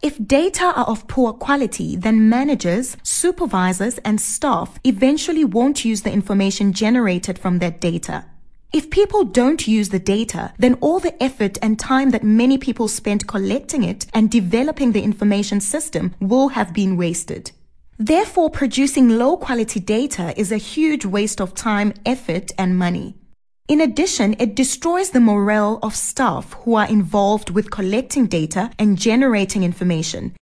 If data are of poor quality, then managers, supervisors, and staff eventually won't use the information generated from that data. If people don't use the data, then all the effort and time that many people spent collecting it and developing the information system will have been wasted. Therefore, producing low-quality data is a huge waste of time, effort, and money. In addition, it destroys the morale of staff who are involved with collecting data and generating information,